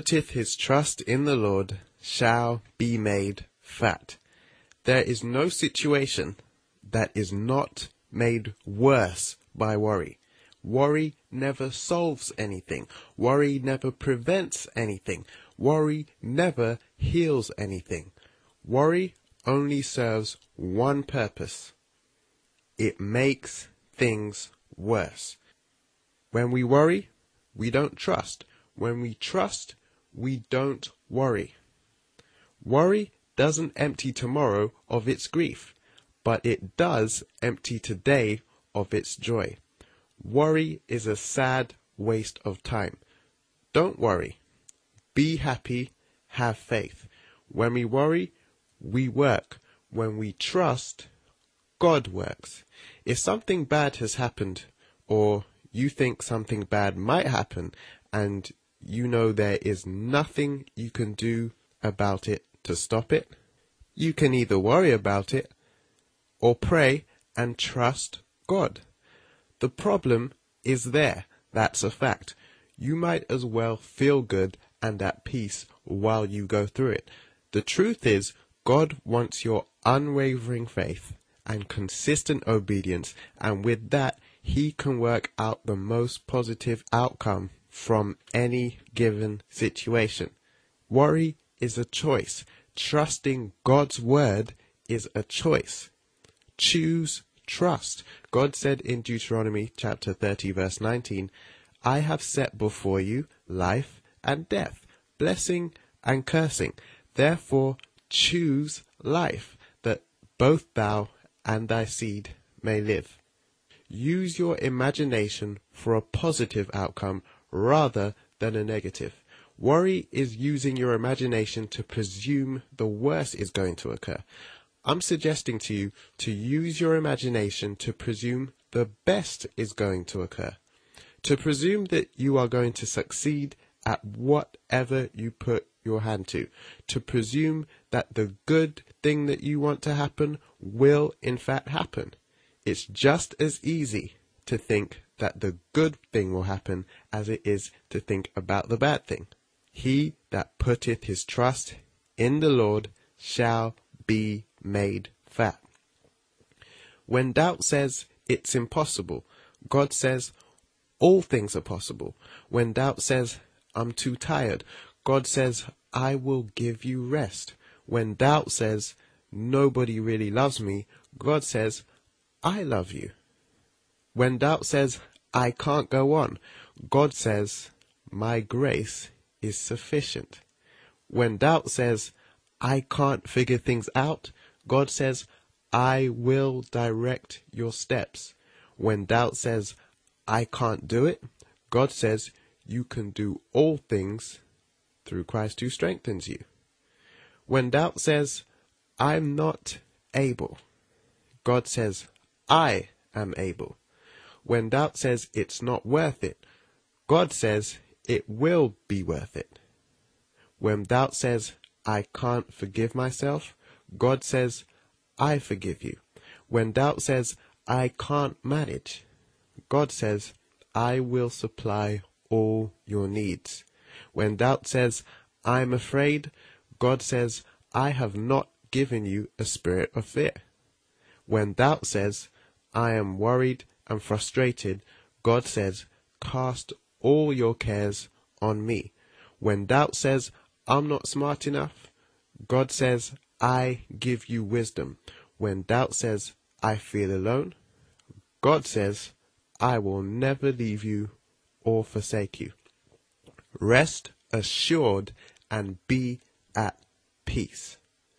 putteth his trust in the Lord shall be made fat. There is no situation that is not made worse by worry. Worry never solves anything. Worry never prevents anything. Worry never heals anything. Worry only serves one purpose. It makes things worse. When we worry, we don't trust. When we trust, we don't worry. Worry doesn't empty tomorrow of its grief, but it does empty today of its joy. Worry is a sad waste of time. Don't worry. Be happy. Have faith. When we worry, we work. When we trust, God works. If something bad has happened, or you think something bad might happen, and you know there is nothing you can do about it to stop it, you can either worry about it or pray and trust God. The problem is there. That's a fact. You might as well feel good and at peace while you go through it. The truth is, God wants your unwavering faith and consistent obedience, and with that, He can work out the most positive outcome from any given situation. Worry is a choice. Trusting God's word is a choice. Choose trust. God said in Deuteronomy chapter 30 verse 19, I have set before you life and death, blessing and cursing. Therefore choose life, that both thou and thy seed may live. Use your imagination for a positive outcome rather than a negative. Worry is using your imagination to presume the worst is going to occur. I'm suggesting to you to use your imagination to presume the best is going to occur. To presume that you are going to succeed at whatever you put your hand to. To presume that the good thing that you want to happen will in fact happen. It's just as easy to think that the good thing will happen as it is to think about the bad thing. He that putteth his trust in the Lord shall be made fat. When doubt says it's impossible, God says all things are possible. When doubt says I'm too tired, God says I will give you rest. When doubt says nobody really loves me, God says I love you. When doubt says I can't go on, God says my grace is sufficient. When doubt says I can't figure things out, God says I will direct your steps. When doubt says I can't do it, God says you can do all things through Christ who strengthens you. When doubt says I'm not able, God says I am able. When doubt says it's not worth it, God says it will be worth it. When doubt says I can't forgive myself, God says I forgive you. When doubt says I can't manage, God says I will supply all your needs. When doubt says I'm afraid, God says I have not given you a spirit of fear. When doubt says I am worried and frustrated, God says cast all your cares on me. When doubt says I'm not smart enough, God says I give you wisdom. When doubt says I feel alone, God says I will never leave you or forsake you. Rest assured and be at peace.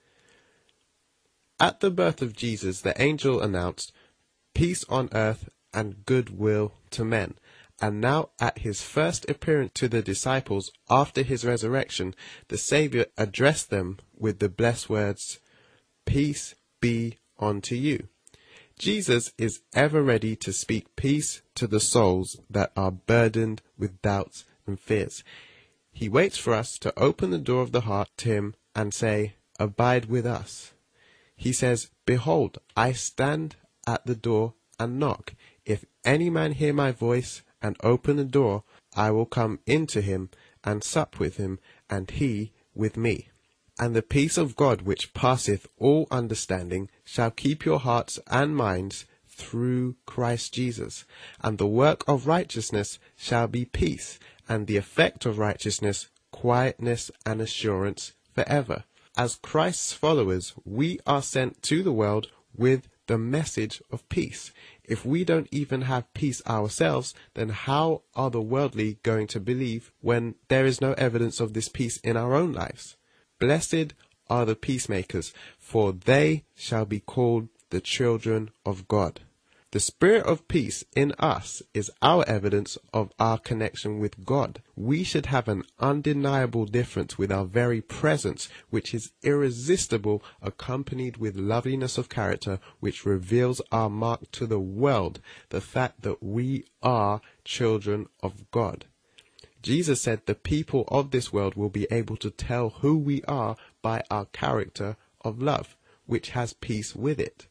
At the birth of Jesus, the angel announced, peace on earth and goodwill to men. And now at his first appearance to the disciples after his resurrection, the Saviour addressed them with the blessed words, peace be unto you. Jesus is ever ready to speak peace to the souls that are burdened with doubts and fears. He waits for us to open the door of the heart to him and say, abide with us. He says, behold, I stand at the door and knock. If any man hear my voice and open the door, I will come into him and sup with him, and he with me. And the peace of God which passeth all understanding shall keep your hearts and minds through Christ Jesus. And the work of righteousness shall be peace, and the effect of righteousness quietness and assurance forever. As Christ's followers, we are sent to the world with the message of peace. If we don't even have peace ourselves, then how are the worldly going to believe when there is no evidence of this peace in our own lives? Blessed are the peacemakers, for they shall be called the children of God. The spirit of peace in us is our evidence of our connection with God. We should have an undeniable difference with our very presence, which is irresistible, accompanied with loveliness of character, which reveals our mark to the world, the fact that we are children of God. Jesus said the people of this world will be able to tell who we are by our character of love, which has peace with it.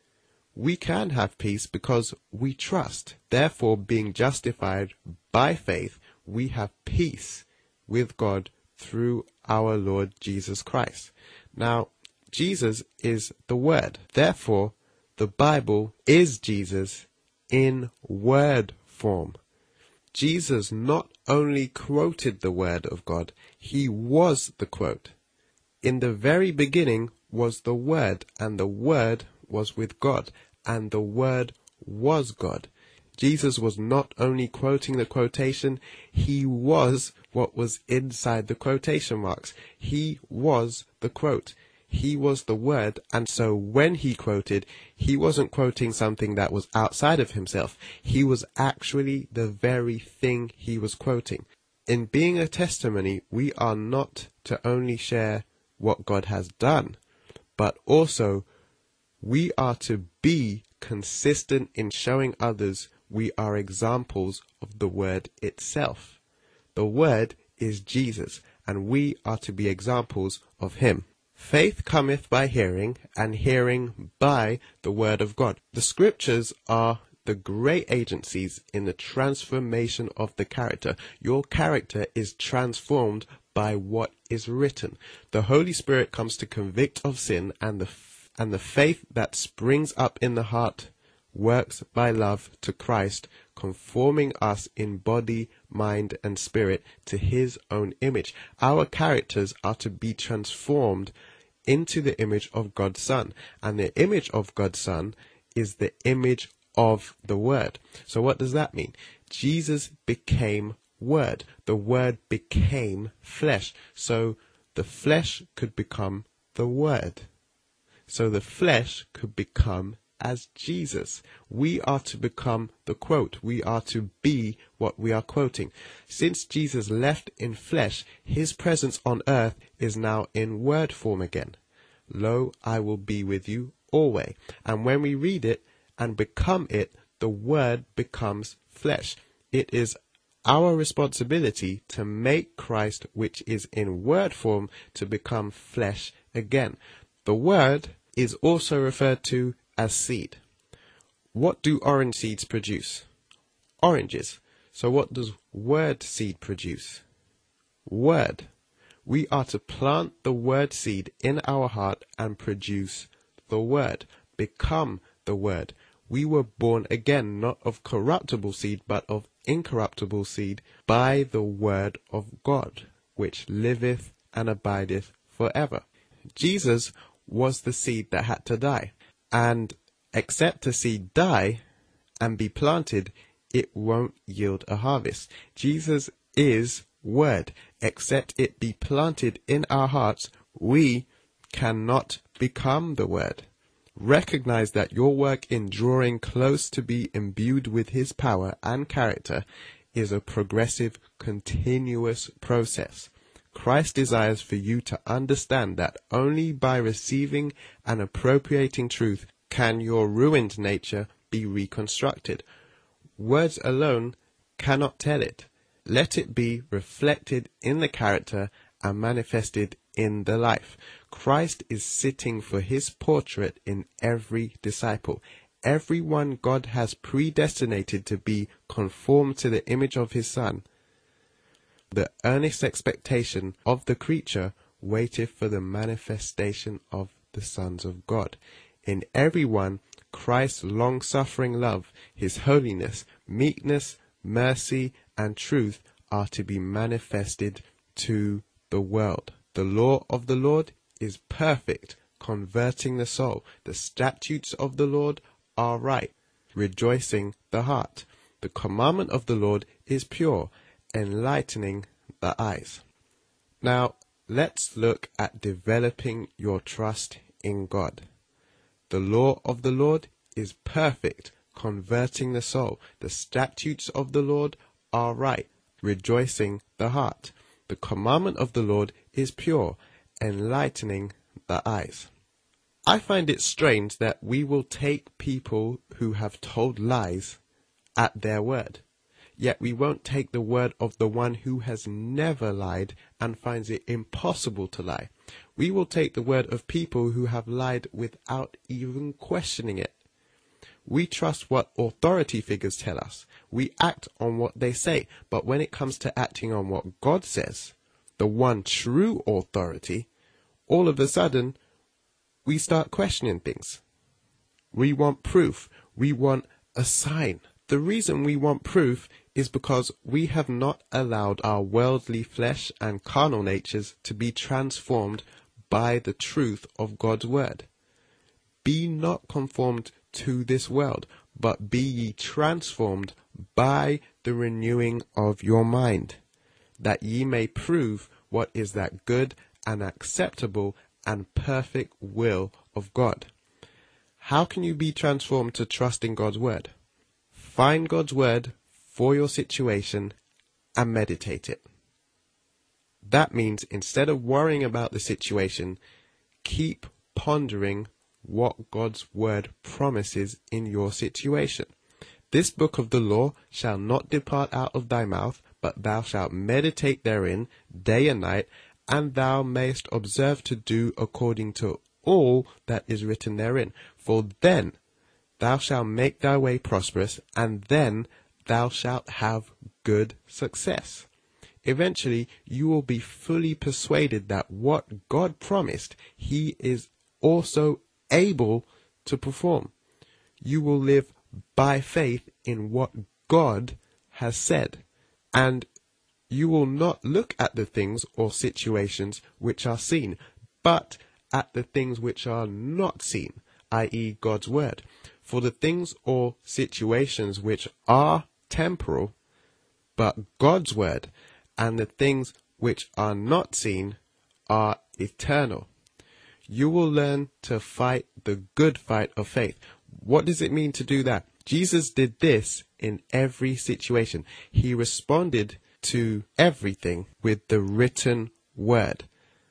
We can have peace because we trust. Therefore, being justified by faith, we have peace with God through our Lord Jesus Christ. Now, Jesus is the Word. Therefore, the Bible is Jesus in word form. Jesus not only quoted the Word of God, he was the quote. In the very beginning was the Word, and the Word was with God, and the Word was God. Jesus was not only quoting the quotation, he was what was inside the quotation marks. He was the quote. He was the Word, and so when he quoted, he wasn't quoting something that was outside of himself. He was actually the very thing he was quoting. In being a testimony, we are not to only share what God has done, but also we are to be consistent in showing others we are examples of the Word itself. The Word is Jesus, and we are to be examples of him. Faith cometh by hearing, and hearing by the Word of God. The Scriptures are the great agencies in the transformation of the character. Your character is transformed by what is written. The Holy Spirit comes to convict of sin, and the faith that springs up in the heart works by love to Christ, conforming us in body, mind, and spirit to his own image. Our characters are to be transformed into the image of God's Son, and the image of God's Son is the image of the Word. So what does that mean? Jesus became Word. The Word became flesh. So the flesh could become the Word. So the flesh could become as Jesus. We are to become the quote. We are to be what we are quoting. Since Jesus left in flesh, his presence on earth is now in word form again. Lo, I will be with you always. And when we read it and become it, the Word becomes flesh. It is our responsibility to make Christ, which is in word form, to become flesh again. The Word is also referred to as seed. What do orange seeds produce? Oranges. So what does word seed produce? Word. We are to plant the word seed in our heart and produce the Word, become the Word. We were born again, not of corruptible seed, but of incorruptible seed, by the Word of God, which liveth and abideth forever. Jesus was the seed that had to die. And except a seed die and be planted, it won't yield a harvest. Jesus is Word. Except it be planted in our hearts, we cannot become the Word. Recognize that your work in drawing close to be imbued with his power and character is a progressive, continuous process. Christ desires for you to understand that only by receiving and appropriating truth can your ruined nature be reconstructed. Words alone cannot tell it. Let it be reflected in the character and manifested in the life. Christ is sitting for his portrait in every disciple. Everyone God has predestinated to be conformed to the image of his Son. The earnest expectation of the creature waiteth for the manifestation of the sons of God. In every one, Christ's long-suffering love, his holiness, meekness, mercy, and truth are to be manifested to the world. The law of the Lord is perfect, converting the soul. The statutes of the Lord are right, rejoicing the heart. The commandment of the Lord is pure, enlightening the eyes. Now, let's look at developing your trust in God. The law of the Lord is perfect, converting the soul. The statutes of the Lord are right, rejoicing the heart. The commandment of the Lord is pure, enlightening the eyes. I find it strange that we will take people who have told lies at their word, yet we won't take the word of the one who has never lied and finds it impossible to lie. We will take the word of people who have lied without even questioning it. We trust what authority figures tell us. We act on what they say. But when it comes to acting on what God says, the one true authority, all of a sudden, we start questioning things. We want proof. We want a sign. The reason we want proof is because we have not allowed our worldly flesh and carnal natures to be transformed by the truth of God's word. Be not conformed to this world, but be ye transformed by the renewing of your mind, that ye may prove what is that good and acceptable and perfect will of God. How can you be transformed to trust in God's word? Find God's word for your situation and meditate it. That means instead of worrying about the situation, keep pondering what God's word promises in your situation. This book of the law shall not depart out of thy mouth, but thou shalt meditate therein day and night, and thou mayst observe to do according to all that is written therein. For then thou shalt make thy way prosperous, and then thou shalt have good success. Eventually, you will be fully persuaded that what God promised, he is also able to perform. You will live by faith in what God has said, and you will not look at the things or situations which are seen, but at the things which are not seen, i.e. God's word. For the things or situations which are temporal, but God's word, and the things which are not seen are eternal. You will learn to fight the good fight of faith. What does it mean to do that? Jesus did this in every situation. He responded to everything with the written word.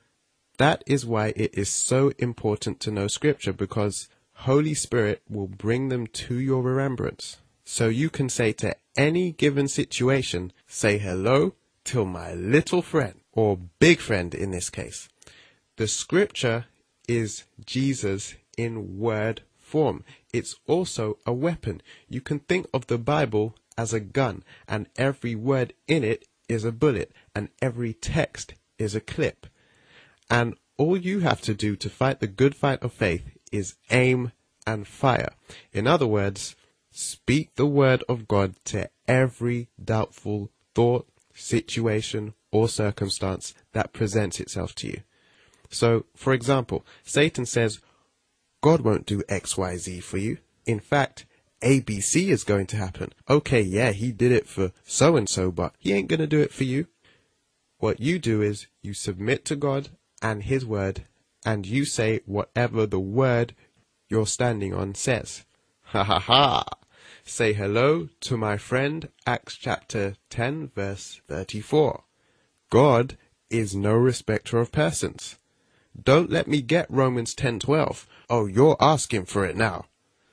That is why it is so important to know Scripture, because Holy Spirit will bring them to your remembrance. So you can say to any given situation, say hello to my little friend, or big friend in this case. The Scripture is Jesus in word form. It's also a weapon. You can think of the Bible as a gun, and every word in it is a bullet, and every text is a clip. And all you have to do to fight the good fight of faith is aim and fire. In other words, speak the word of God to every doubtful thought, situation, or circumstance that presents itself to you. So, for example, Satan says, God won't do XYZ for you. In fact, ABC is going to happen. Okay, yeah, he did it for so-and-so, but he ain't going to do it for you. What you do is you submit to God and his word, and you say whatever the word you're standing on says. Ha ha ha! Say hello to my friend, Acts chapter 10, verse 34. God is no respecter of persons. Don't let me get Romans 10:12. Oh, you're asking for it now.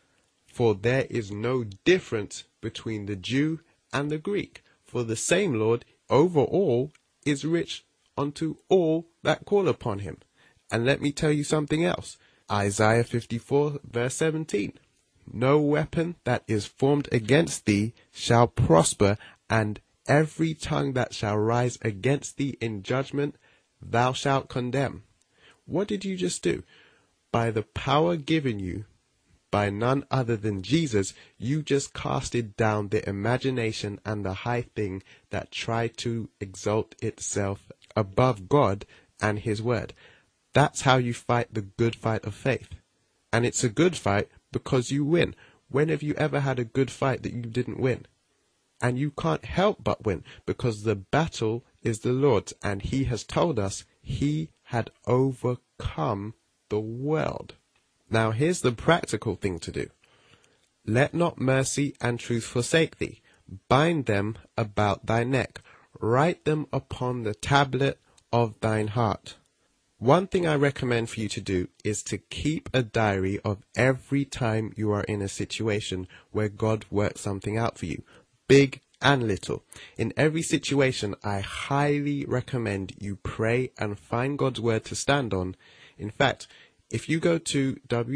For there is no difference between the Jew and the Greek, for the same Lord over all is rich unto all that call upon him. And let me tell you something else. Isaiah 54 verse 17. No weapon that is formed against thee shall prosper, and every tongue that shall rise against thee in judgment, thou shalt condemn. What did you just do? By the power given you by none other than Jesus, you just casted down the imagination and the high thing that tried to exalt itself above God and his word. That's how you fight the good fight of faith. And it's a good fight because you win. When have you ever had a good fight that you didn't win? And you can't help but win, because the battle is the Lord's, and he has told us he had overcome the world. Now here's the practical thing to do. Let not mercy and truth forsake thee. Bind them about thy neck. Write them upon the tablet of thine heart. One thing I recommend for you to do is to keep a diary of every time you are in a situation where God works something out for you, big and little. In every situation, I highly recommend you pray and find God's word to stand on. In fact, if you go to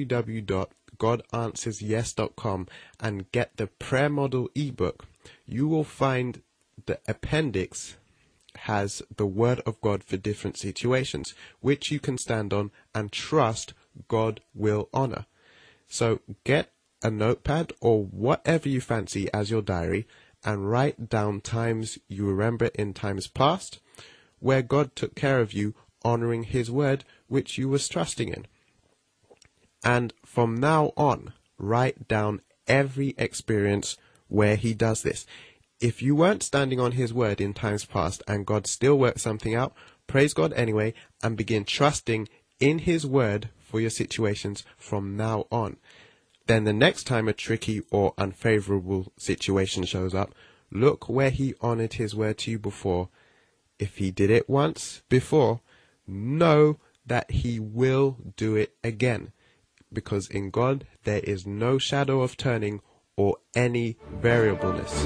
www.godanswersyes.com and get the prayer model ebook, you will find the appendix has the word of God for different situations, which you can stand on and trust God will honor. So get a notepad or whatever you fancy as your diary and write down times you remember in times past where God took care of you, honoring his word, which you was trusting in. And from now on, write down every experience where he does this. If you weren't standing on his word in times past and God still worked something out, praise God anyway and begin trusting in his word for your situations from now on. Then the next time a tricky or unfavorable situation shows up, look where he honored his word to you before. If he did it once before, know that he will do it again. Because in God there is no shadow of turning or any variableness.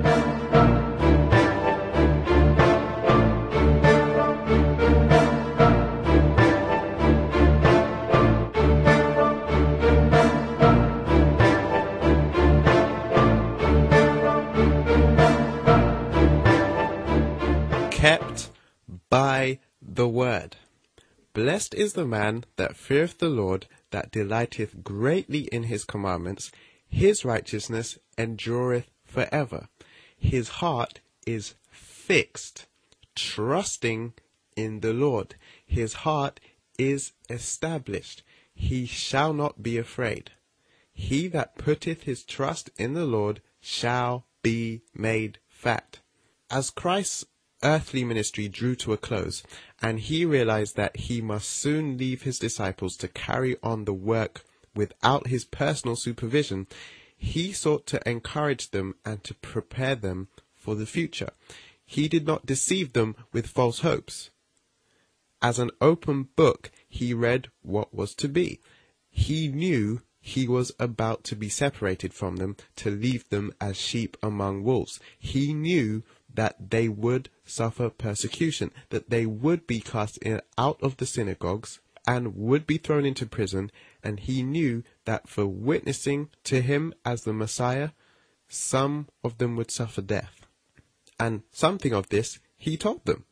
Kept by the word. Blessed is the man that feareth the Lord, that delighteth greatly in his commandments. His righteousness endureth forever. His heart is fixed, trusting in the Lord. His heart is established. He shall not be afraid. He that putteth his trust in the Lord shall be made fat. As Christ's earthly ministry drew to a close, and he realized that he must soon leave his disciples to carry on the work without his personal supervision, he sought to encourage them and to prepare them for the future. He did not deceive them with false hopes. As an open book, he read what was to be. He knew he was about to be separated from them, to leave them as sheep among wolves. He knew that they would suffer persecution, that they would be cast out of the synagogues and would be thrown into prison, and he knew that for witnessing to him as the Messiah, some of them would suffer death. And something of this he told them.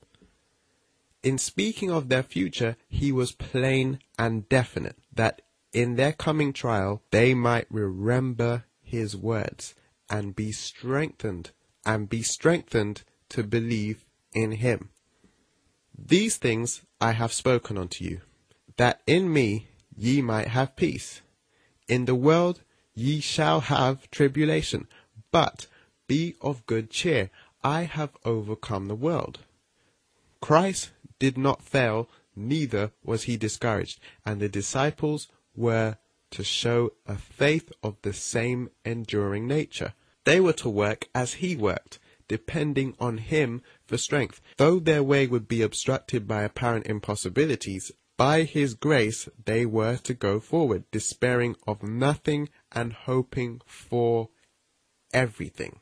In speaking of their future, he was plain and definite, that in their coming trial they might remember his words and be strengthened to believe in him. These things I have spoken unto you, that in me ye might have peace. In the world ye shall have tribulation, but be of good cheer. I have overcome the world. Christ did not fail, neither was he discouraged, and the disciples were to show a faith of the same enduring nature. They were to work as he worked, depending on him for strength. Though their way would be obstructed by apparent impossibilities, by his grace they were to go forward, despairing of nothing and hoping for everything.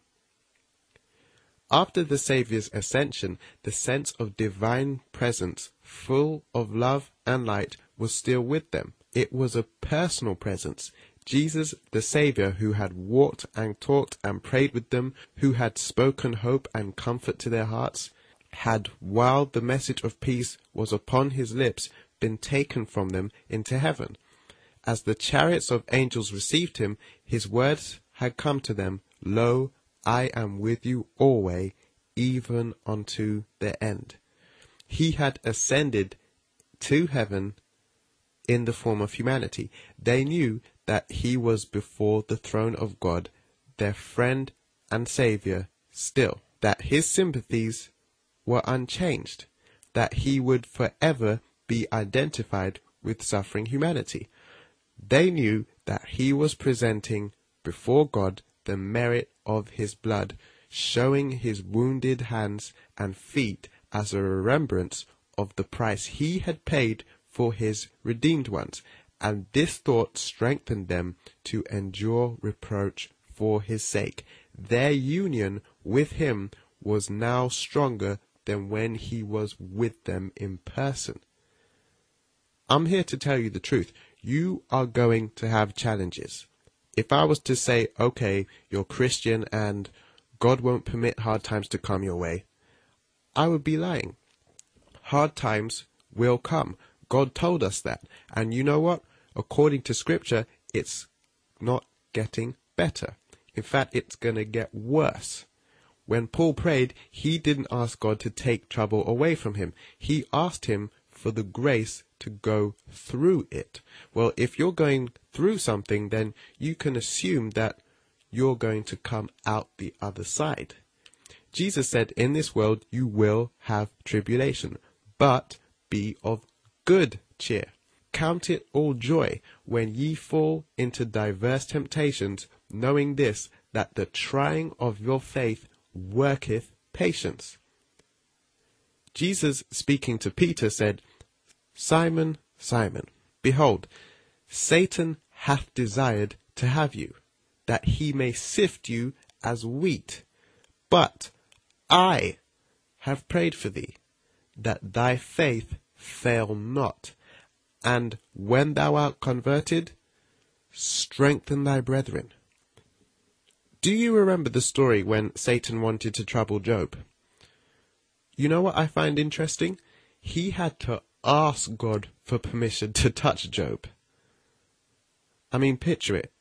After the Saviour's ascension, the sense of divine presence, full of love and light, was still with them. It was a personal presence, Jesus, the Saviour, who had walked and talked and prayed with them, who had spoken hope and comfort to their hearts, had, while the message of peace was upon his lips, been taken from them into heaven. As the chariots of angels received him, his words had come to them, Lo, I am with you always, even unto the end. He had ascended to heaven in the form of humanity. They knew that he was before the throne of God, their friend and Saviour still, that his sympathies were unchanged, that he would forever be identified with suffering humanity. They knew that he was presenting before God the merit of his blood, showing his wounded hands and feet as a remembrance of the price he had paid for his redeemed ones, and this thought strengthened them to endure reproach for his sake. Their union with him was now stronger than when he was with them in person. I'm here to tell you the truth. You are going to have challenges. If I was to say, okay, you're Christian and God won't permit hard times to come your way, I would be lying. Hard times will come. God told us that. And you know what? According to Scripture, it's not getting better. In fact, it's going to get worse. When Paul prayed, he didn't ask God to take trouble away from him. He asked him for the grace to go through it. Well, if you're going through something, then you can assume that you're going to come out the other side. Jesus said, in this world you will have tribulation, but be of good cheer. Count it all joy when ye fall into diverse temptations, knowing this, that the trying of your faith worketh patience. Jesus, speaking to Peter, said, Simon, Simon, behold, Satan hath desired to have you, that he may sift you as wheat. But I have prayed for thee, that thy faith fail not. And when thou art converted, strengthen thy brethren. Do you remember the story when Satan wanted to trouble Job? You know what I find interesting? He had to ask God for permission to touch Job. I mean, picture it.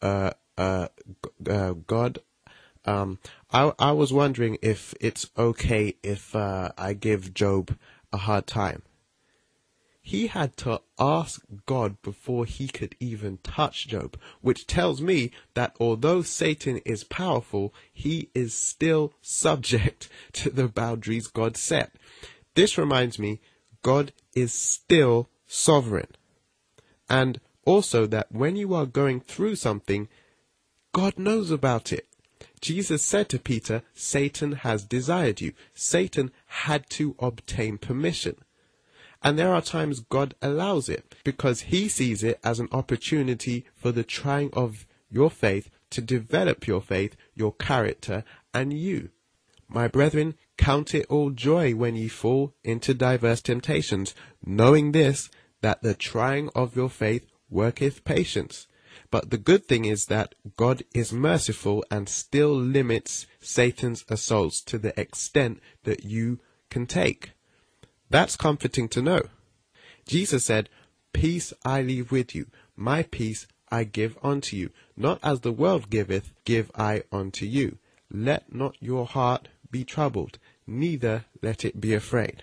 God, I was wondering if it's okay if I give Job a hard time. He had to ask God before he could even touch Job, which tells me that although Satan is powerful, he is still subject to the boundaries God set. This reminds me, God is still sovereign. And also that when you are going through something, God knows about it. Jesus said to Peter, Satan has desired you. Satan had to obtain permission. And there are times God allows it because he sees it as an opportunity for the trying of your faith to develop your faith, your character, and you. My brethren, count it all joy when ye fall into diverse temptations, knowing this, that the trying of your faith worketh patience. But the good thing is that God is merciful and still limits Satan's assaults to the extent that you can take. That's comforting to know. Jesus said, Peace I leave with you, my peace I give unto you. Not as the world giveth, give I unto you. Let not your heart be troubled, neither let it be afraid.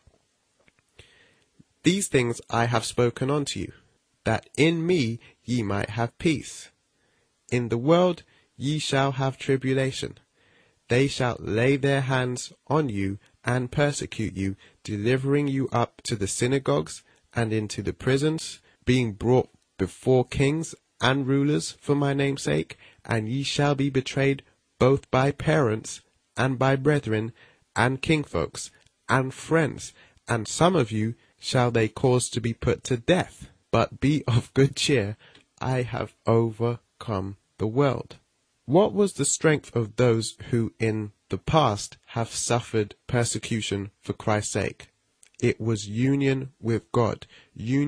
These things I have spoken unto you, that in me ye might have peace. In the world ye shall have tribulation. They shall lay their hands on you and persecute you, delivering you up to the synagogues and into the prisons, being brought before kings and rulers for my name's sake, and ye shall be betrayed both by parents and by brethren and kingfolks and friends, and some of you shall they cause to be put to death. But be of good cheer, I have overcome the world. What was the strength of those who in the past have suffered persecution for Christ's sake? It was union with God, union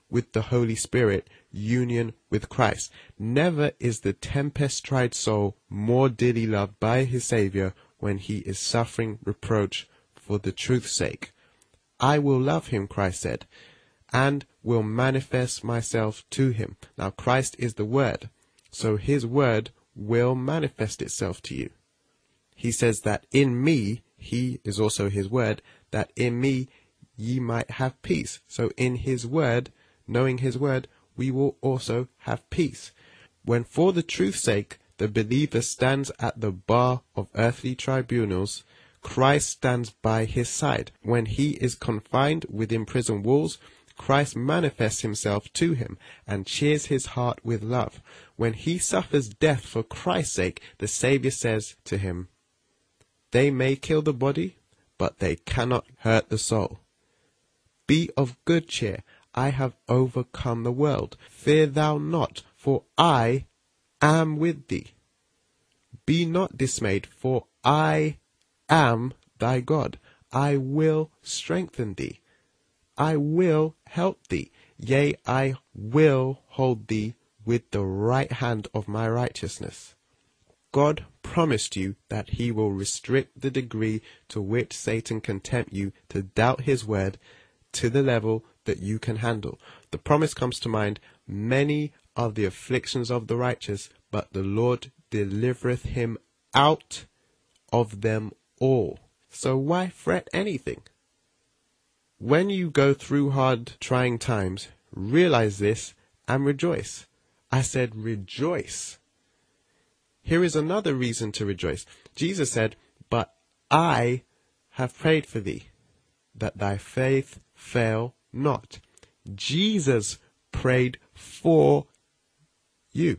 with the Holy Spirit, union with Christ. Never is the tempest-tried soul more dearly loved by his Saviour when he is suffering reproach for the truth's sake. I will love him, Christ said, and will manifest myself to him. Now, Christ is the Word, so his Word will manifest itself to you. He says that in me, he is also his Word, that in me ye might have peace. So in his Word, knowing his Word, we will also have peace. When for the truth's sake the believer stands at the bar of earthly tribunals, Christ stands by his side. When he is confined within prison walls, Christ manifests himself to him and cheers his heart with love. When he suffers death for Christ's sake, the Saviour says to him, they may kill the body, but they cannot hurt the soul. Be of good cheer, I have overcome the world. Fear thou not, for I am with thee. Be not dismayed, for I am thy God. I will strengthen thee. I will help thee. Yea, I will hold thee with the right hand of my righteousness. God promised you that he will restrict the degree to which Satan can tempt you to doubt his word to the level that you can handle. The promise comes to mind, many are the afflictions of the righteous, but the Lord delivereth him out of them all. So why fret anything? When you go through hard, trying times, realize this and rejoice. I said rejoice. Here is another reason to rejoice. Jesus said, but I have prayed for thee, that thy faith fail not. Jesus prayed for you.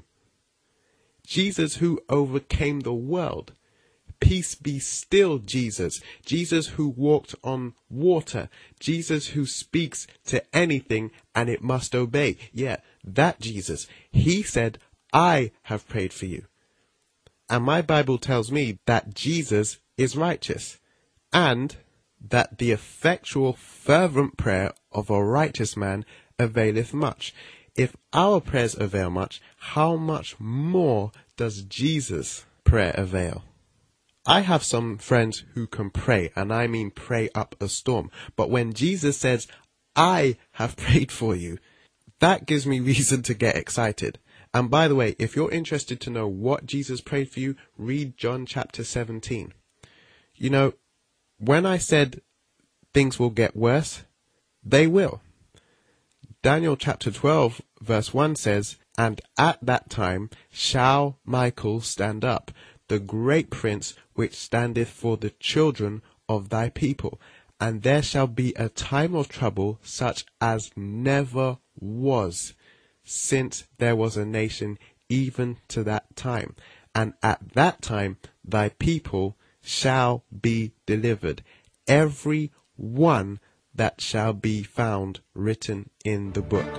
Jesus who overcame the world. Peace be still, Jesus. Jesus who walked on water. Jesus who speaks to anything and it must obey. Yeah, that Jesus. He said, I have prayed for you. And my Bible tells me that Jesus is righteous and that the effectual fervent prayer of a righteous man availeth much. If our prayers avail much, how much more does Jesus' prayer avail? I have some friends who can pray, and I mean pray up a storm. But when Jesus says, I have prayed for you, that gives me reason to get excited. And by the way, if you're interested to know what Jesus prayed for you, read John chapter 17. You know, when I said things will get worse, they will. Daniel chapter 12 verse 1 says, and at that time shall Michael stand up, the great prince which standeth for the children of thy people. And there shall be a time of trouble such as never was, since there was a nation even to that time. And at that time thy people shall be delivered, every one that shall be found written in the book.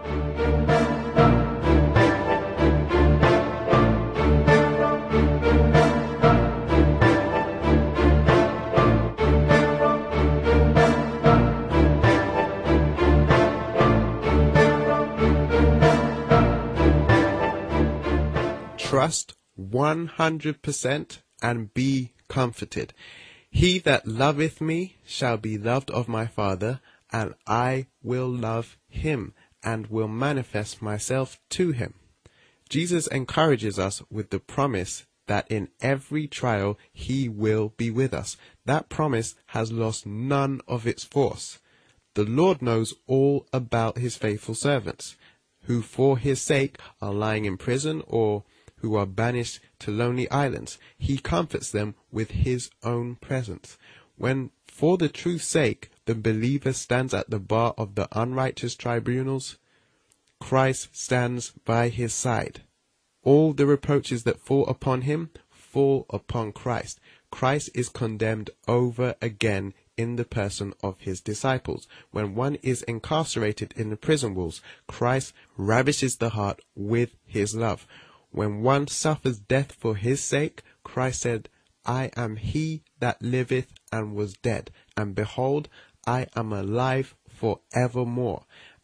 Trust 100% and be comforted. He that loveth me shall be loved of my Father, and I will love him, and will manifest myself to him. Jesus encourages us with the promise that in every trial he will be with us. That promise has lost none of its force. The Lord knows all about his faithful servants, who for his sake are lying in prison or who are banished to lonely islands. He comforts them with his own presence. When, for the truth's sake, the believer stands at the bar of the unrighteous tribunals, Christ stands by his side. All the reproaches that fall upon him fall upon Christ. Christ is condemned over again in the person of his disciples. When one is incarcerated in the prison walls, Christ ravishes the heart with his love. When one suffers death for his sake, Christ said, I am he that liveth and was dead, and behold, I am alive for evermore.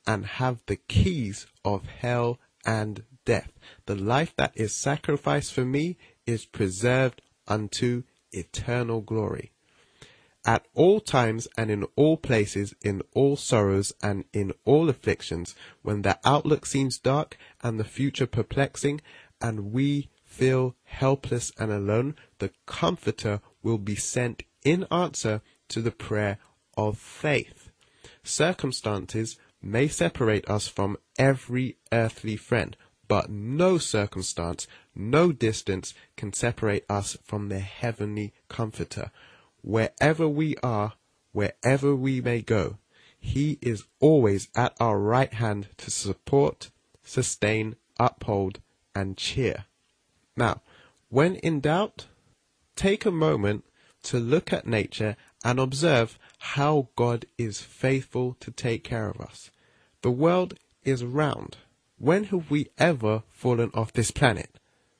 and have the keys of hell and death. The life that is sacrificed for me is preserved unto eternal glory. At all times and in all places, in all sorrows and in all afflictions, when the outlook seems dark and the future perplexing, and we feel helpless and alone, the Comforter will be sent in answer to the prayer of faith. Circumstances may separate us from every earthly friend, but no circumstance, no distance can separate us from the heavenly Comforter. Wherever we are, wherever we may go, he is always at our right hand to support, sustain, uphold, and cheer. Now, when in doubt, take a moment to look at nature and observe how God is faithful to take care of us. The world is round. When have we ever fallen off this planet?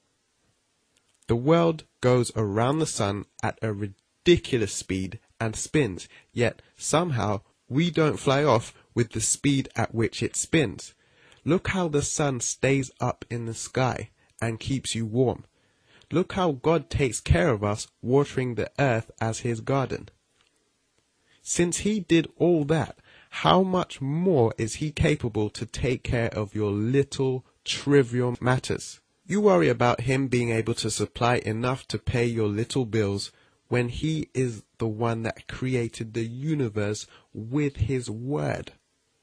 The world goes around the sun at a ridiculous speed and spins, yet somehow we don't fly off with the speed at which it spins. Look how the sun stays up in the sky and keeps you warm. Look how God takes care of us, watering the earth as his garden. Since he did all that, how much more is he capable to take care of your little trivial matters? You worry about him being able to supply enough to pay your little bills when he is the one that created the universe with his word,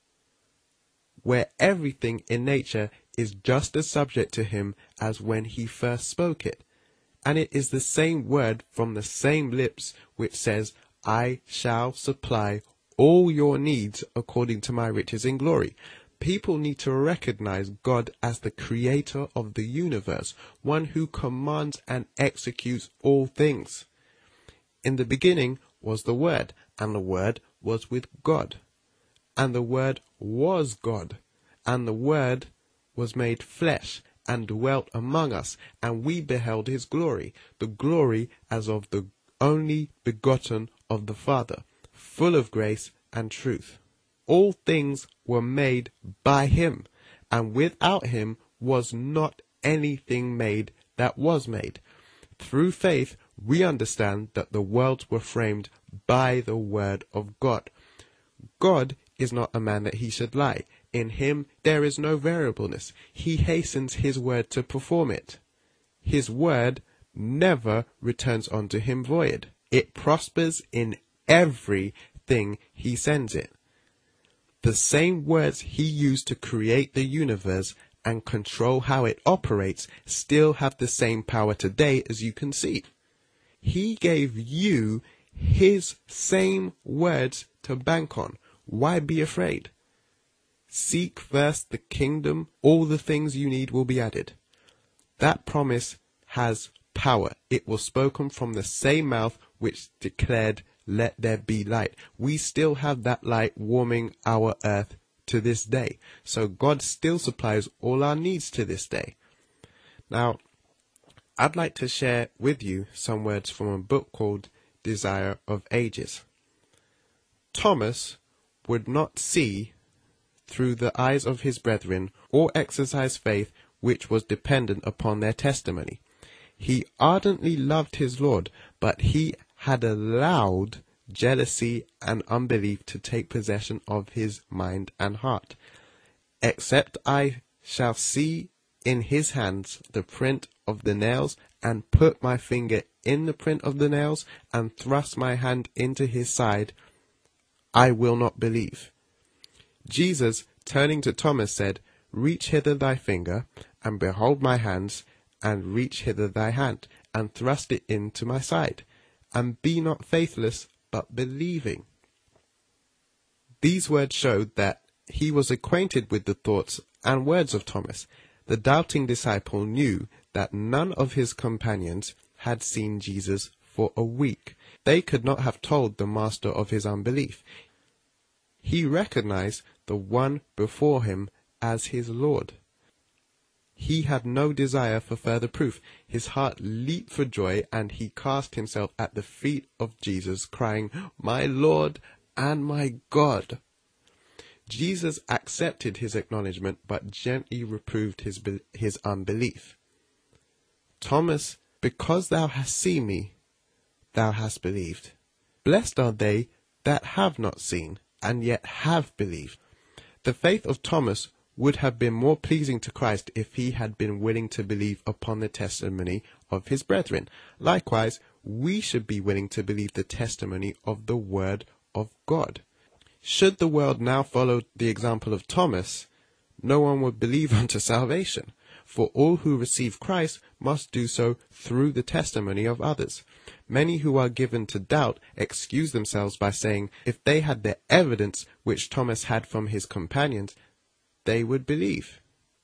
where everything in nature is just as subject to him as when he first spoke it. And it is the same word from the same lips which says, I shall supply all your needs according to my riches in glory. People need to recognize God as the creator of the universe, one who commands and executes all things. In the beginning was the Word, and the Word was with God. And the Word was God, and the Word was made flesh, and dwelt among us, and we beheld his glory, the glory as of the only begotten of the Father, full of grace and truth. All things were made by him, and without him was not anything made that was made. Through faith, we understand that the worlds were framed by the word of God. God is not a man that he should lie. In him there is no variableness. He hastens his word to perform it. His word never returns unto him void. It prospers in everything he sends it. The same words he used to create the universe and control how it operates still have the same power today, as you can see. He gave you his same words to bank on. Why be afraid? Seek first the kingdom, all the things you need will be added. That promise has power. It was spoken from the same mouth which declared, let there be light. We still have that light warming our earth to this day. So God still supplies all our needs to this day. Now, I'd like to share with you some words from a book called Desire of Ages. Thomas would not see through the eyes of his brethren or exercise faith which was dependent upon their testimony. He ardently loved his Lord, but he had allowed jealousy and unbelief to take possession of his mind and heart. Except I shall see in his hands the print of the nails, and put my finger in the print of the nails, and thrust my hand into his side, I will not believe. Jesus, turning to Thomas, said, reach hither thy finger, and behold my hands, and reach hither thy hand, and thrust it into my side, and be not faithless, but believing. These words showed that he was acquainted with the thoughts and words of Thomas. The doubting disciple knew that none of his companions had seen Jesus for a week. They could not have told the master of his unbelief. He recognized the one before him as his Lord. He had no desire for further proof. His heart leaped for joy, and he cast himself at the feet of Jesus, crying, my Lord and my God. Jesus accepted his acknowledgement, but gently reproved his unbelief. Thomas, because thou hast seen me, thou hast believed. Blessed are they that have not seen, and yet have believed. The faith of Thomas would have been more pleasing to Christ if he had been willing to believe upon the testimony of his brethren. Likewise, we should be willing to believe the testimony of the Word of God. Should the world now follow the example of Thomas, no one would believe unto salvation, for all who receive Christ must do so through the testimony of others. Many who are given to doubt excuse themselves by saying if they had the evidence which Thomas had from his companions, they would believe.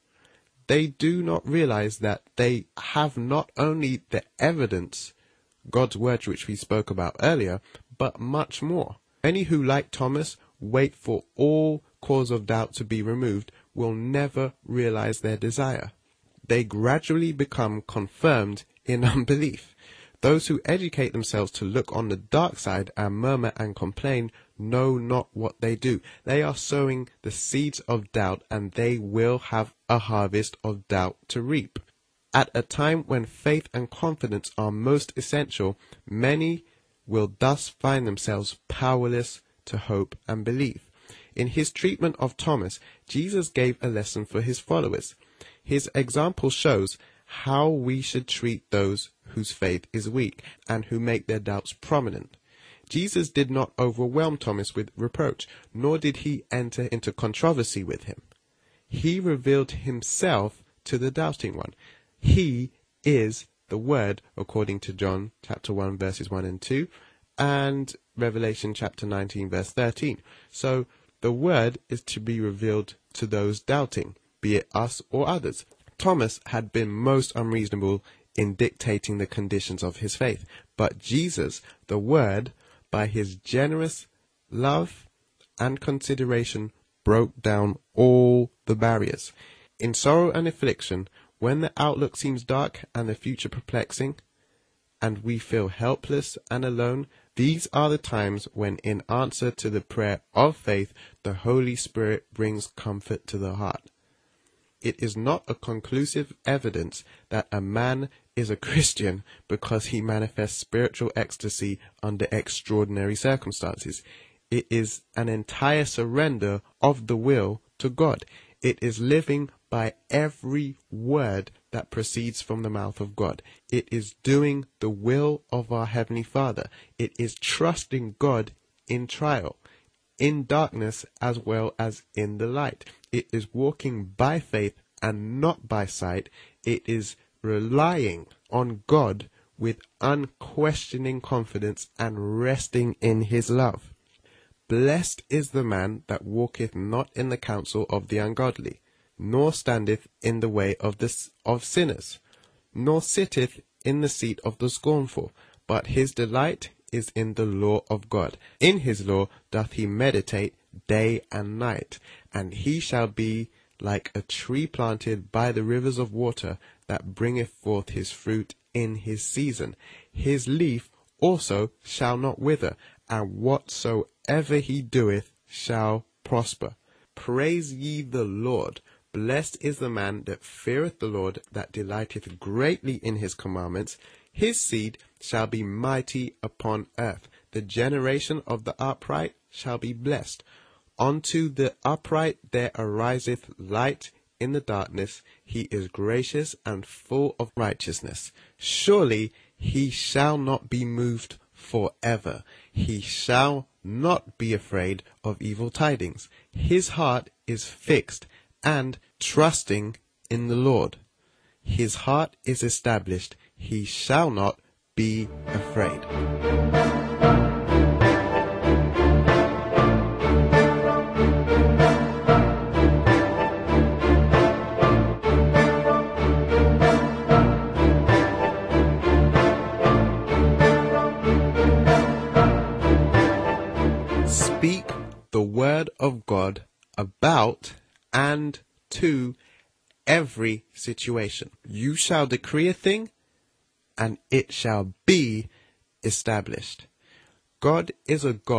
They do not realize that they have not only the evidence, God's word which we spoke about earlier, but much more. Many who, like Thomas, wait for all cause of doubt to be removed will never realize their desire. They gradually become confirmed in unbelief. Those who educate themselves to look on the dark side and murmur and complain know not what they do. They are sowing the seeds of doubt, and they will have a harvest of doubt to reap. At a time when faith and confidence are most essential, many will thus find themselves powerless to hope and believe. In his treatment of Thomas, Jesus gave a lesson for his followers. His example shows how we should treat those whose faith is weak and who make their doubts prominent. Jesus did not overwhelm Thomas with reproach, nor did he enter into controversy with him. He revealed himself to the doubting one. He is the Word, according to John chapter 1 verses 1 and 2, and Revelation chapter 19 verse 13. So the Word is to be revealed to those doubting, be it us or others. Thomas had been most unreasonable in dictating the conditions of his faith, but Jesus, the Word, by his generous love and consideration, broke down all the barriers. In sorrow and affliction, when the outlook seems dark and the future perplexing, and we feel helpless and alone, these are the times when, in answer to the prayer of faith, the Holy Spirit brings comfort to the heart. It is not a conclusive evidence that a man is a Christian because he manifests spiritual ecstasy under extraordinary circumstances. It is an entire surrender of the will to God. It is living by every word that proceeds from the mouth of God. It is doing the will of our Heavenly Father. It is trusting God in trial, in darkness as well as in the light. It is walking by faith and not by sight. It is relying on God with unquestioning confidence and resting in his love. Blessed is the man that walketh not in the counsel of the ungodly, nor standeth in the way of sinners, nor sitteth in the seat of the scornful, but his delight is in the law of God. In his law doth he meditate day and night, and he shall be like a tree planted by the rivers of water, that bringeth forth his fruit in his season. His leaf also shall not wither, and whatsoever he doeth shall prosper. Praise ye the Lord. Blessed is the man that feareth the Lord, that delighteth greatly in his commandments. His seed shall be mighty upon earth. The generation of the upright shall be blessed. Unto the upright there ariseth light in the darkness. He is gracious and full of righteousness. Surely he shall not be moved forever. He shall not be afraid of evil tidings. His heart is fixed and trusting in the Lord. His heart is established. He shall not be afraid. Speak the word of God about and to every situation. You shall decree a thing, and it shall be established. God is a God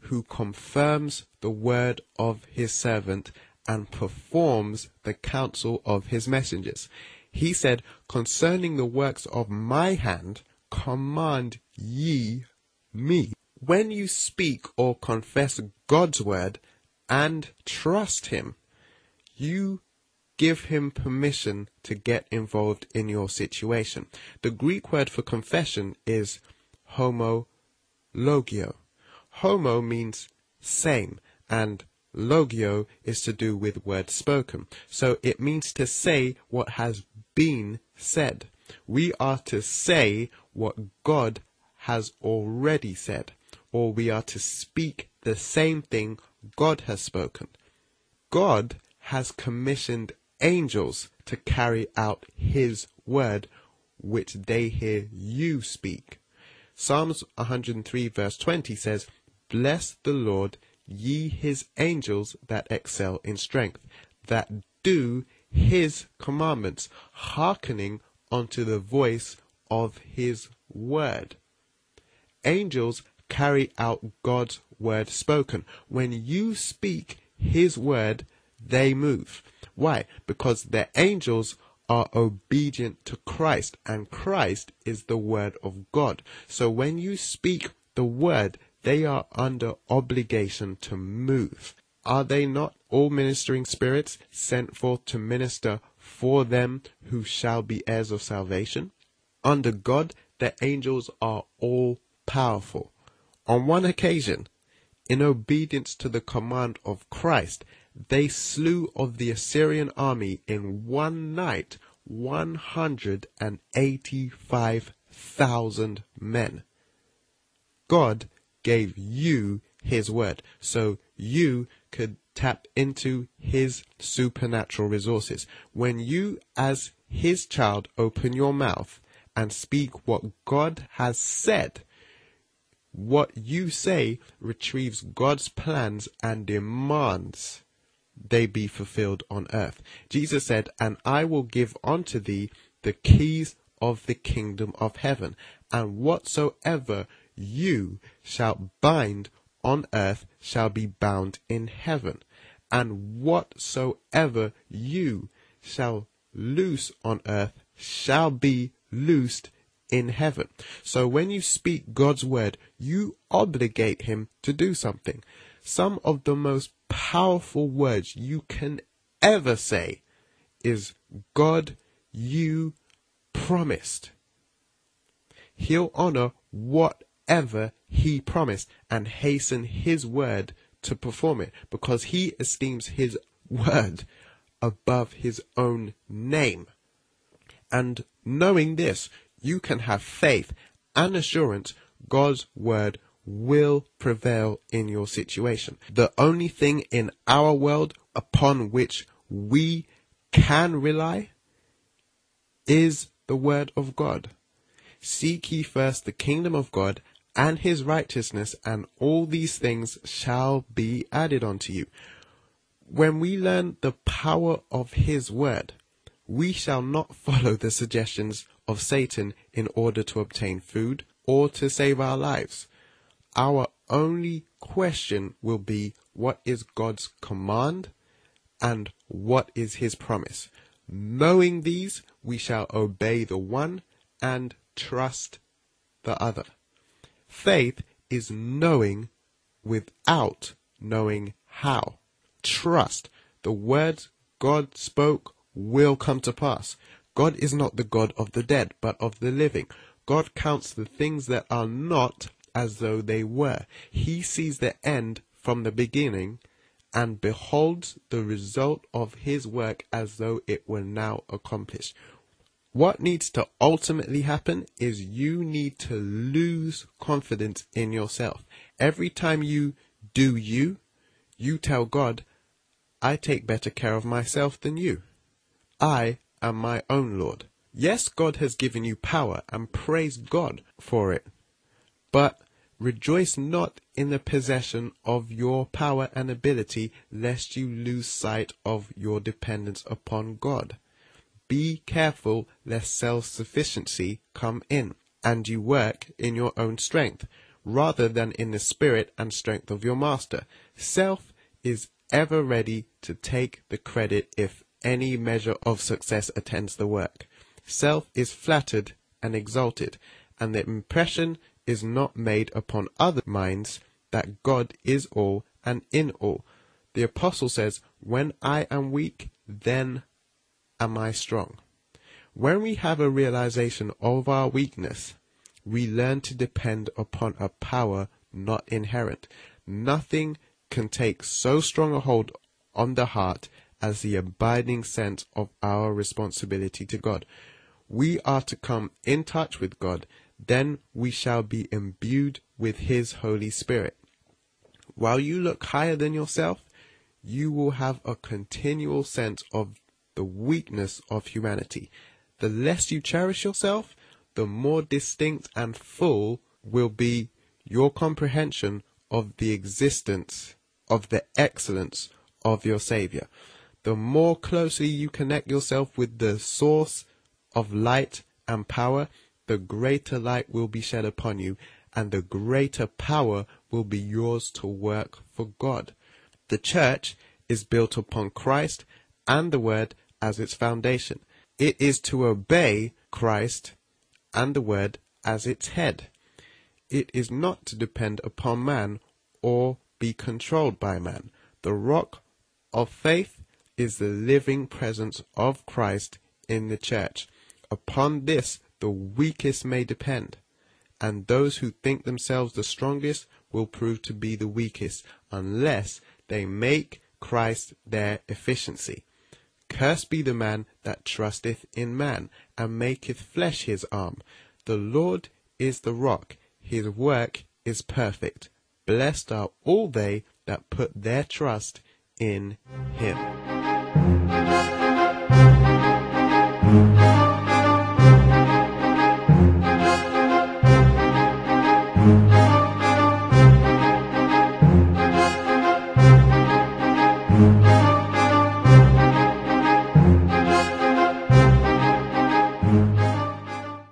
who confirms the word of his servant and performs the counsel of his messengers. He said, concerning the works of my hand, command ye me. When you speak or confess God's word and trust him, you give him permission to get involved in your situation. The Greek word for confession is homologio. Homo means same, and logio is to do with words spoken. So it means to say what has been said. We are to say what God has already said, or we are to speak the same thing God has spoken. God has commissioned angels to carry out his word, which they hear you speak. Psalms 103 verse 20 says, bless the Lord, ye his angels that excel in strength, that do his commandments, hearkening unto the voice of his word. Angels carry out God's word spoken. When you speak his word, they move. Why? Because the angels are obedient to Christ, and Christ is the word of God. So when you speak the word, they are under obligation to move. Are they not all ministering spirits sent forth to minister for them who shall be heirs of salvation? Under God, the angels are all powerful. On one occasion, in obedience to the command of Christ, they slew of the Assyrian army in one night 185,000 men. God gave you his word so you could tap into his supernatural resources. When you, as his child, open your mouth and speak what God has said, what you say retrieves God's plans and demands they be fulfilled on earth. Jesus said, and I will give unto thee the keys of the kingdom of heaven, and whatsoever you shall bind on earth shall be bound in heaven, and whatsoever you shall loose on earth shall be loosed in heaven. So when you speak God's word, you obligate him to do something. Some of the most powerful words you can ever say is, God, you promised. He'll honor whatever he promised and hasten his word to perform it, because he esteems his word above his own name. And knowing this, you can have faith and assurance God's word will prevail in your situation. The only thing in our world upon which we can rely is the word of God. Seek ye first the kingdom of God and his righteousness, and all these things shall be added unto you. When we learn the power of his word, we shall not follow the suggestions of Satan in order to obtain food or to save our lives. Our only question will be, what is God's command and what is his promise? Knowing these, we shall obey the one and trust the other. Faith is knowing without knowing how. Trust. The words God spoke will come to pass. God is not the God of the dead, but of the living. God counts the things that are not as though they were. He sees the end from the beginning and beholds the result of his work as though it were now accomplished. What needs to ultimately happen is you need to lose confidence in yourself. Every time you do you tell God, I take better care of myself than you. I am my own Lord. Yes, God has given you power, and praise God for it. But rejoice not in the possession of your power and ability, lest you lose sight of your dependence upon God. Be careful lest self-sufficiency come in, and you work in your own strength. rather than in the spirit and strength of your master. Self is ever ready to take the credit if any measure of success attends the work. Self is flattered and exalted, and the impression is not made upon other minds that God is all and in all. The apostle says, "When I am weak, then am I strong." When we have a realization of our weakness, we learn to depend upon a power not inherent. Nothing can take so strong a hold on the heart as the abiding sense of our responsibility to God. We are to come in touch with God, then we shall be imbued with His Holy Spirit. While you look higher than yourself, you will have a continual sense of the weakness of humanity. The less you cherish yourself, the more distinct and full will be your comprehension of the existence of the excellence of your Saviour. The more closely you connect yourself with the source of light and power, the greater light will be shed upon you, and the greater power will be yours to work for God. The church is built upon Christ and the Word as its foundation. It is to obey Christ and the Word as its head. It is not to depend upon man or be controlled by man. The rock of faith is the living presence of Christ in the church. Upon this the weakest may depend, and those who think themselves the strongest will prove to be the weakest, unless they make Christ their efficiency. Cursed be the man that trusteth in man, and maketh flesh his arm. The Lord is the rock, his work is perfect. Blessed are all they that put their trust in him.